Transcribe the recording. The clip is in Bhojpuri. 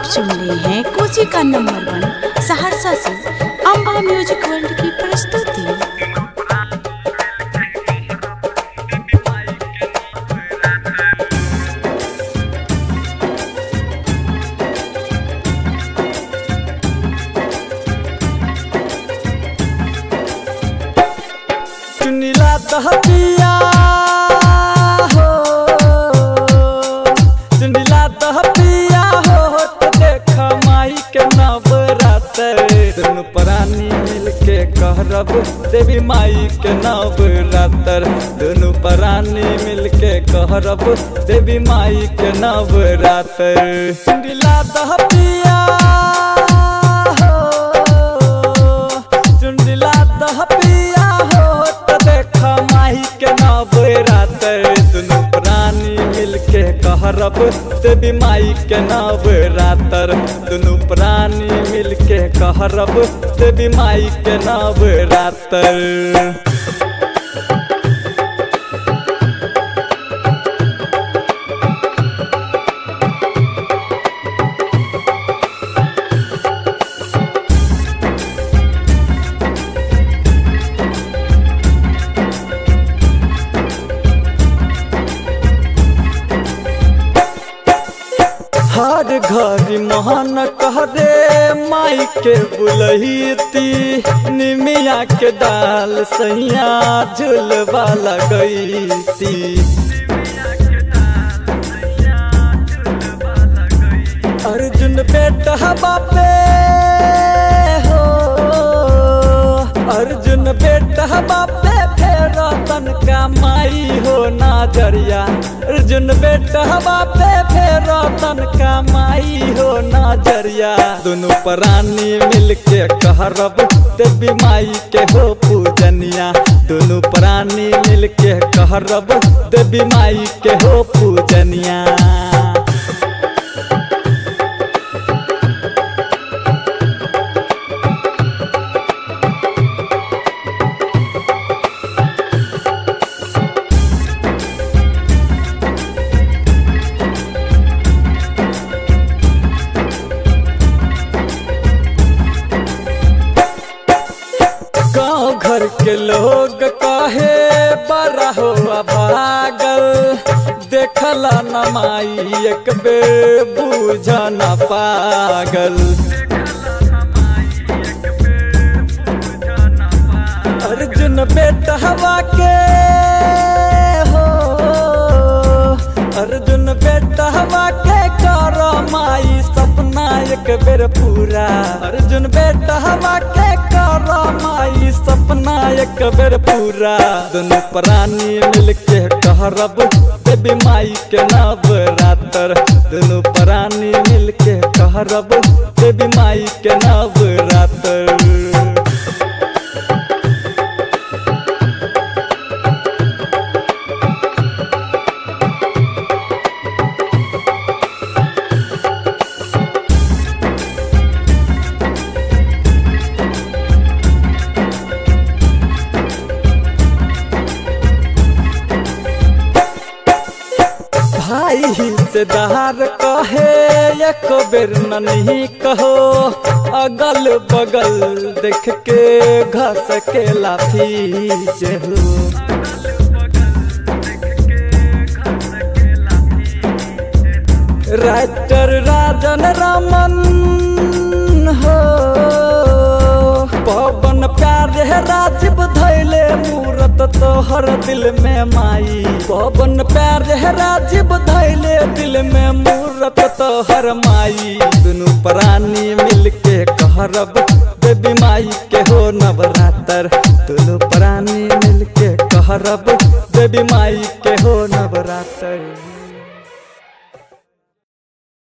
सुन रहे हैं कोसी का नंबर 1 सहरसा से अम्बा म्यूजिक वर्ल्ड की प्रस्तुति। चुनिला दहपिया हो, चुनिला दहपिया हो, तो देख माई के नवरात्र दुनू प्राणी मिलके कहरब देवी माई के नवरात्र। दुनू प्राणी मिलके कहरब देवी माई के नवरात्र। चुनिला दहपिया हो, चुनिला दहपिया के नवरात्र दुनू प्राणी मिलके कहरब देवी माई के नवरात्र। दुनू प्राणी मिलके कहरब देवी माई के नवरात्र। हर घर महान कह रे माई के बुलहिती, निमिया के डाल सैया झुलवा लगैती। अर्जुन बेटा बापे हो, अर्जुन बेटा बापे फेर तनका माई हो नजरिया। अर्जुन बेटा बापे फेर तनका माई हो नजरिया। दोनों प्राणी मिलके कहरब देवी माई के हो पूजनिया। दोनों प्राणी मिलके कहरब देवी माई के हो पूजनिया। गाँव घर के लोग कहे बड़ा हो भागल, देखला न माई एक बेर बूझ न पागल। अर्जुन बेटा हवा के हो, अर्जुन बेटा हवा के कर माई सपना एक बेर पूरा। अर्जुन बेटा हवा के कर माई सपना एक बेर पूरा। दोनों प्राणी मिलके कहरब देवी माई के नवरात्र। दोनों प्राणी मिलके कहरब देवी माई के नवरात्र। भाई हिस्सेदार कहे एक बेर नहीं कहो, अगल बगल देख के घस के लाठी हो। राइटर राजन रमन हो, पवन प्यार है राजीव धैले मूरत तोहर दिल में माई। पवन प्यार है राजीव धैले दिल में मूरत तोहर माई। दोनों प्राणी मिलके कहरब देवी माई के हो नवरात्र। दोनों प्राणी मिलके कहरब देवी माई के हो नवरात्र।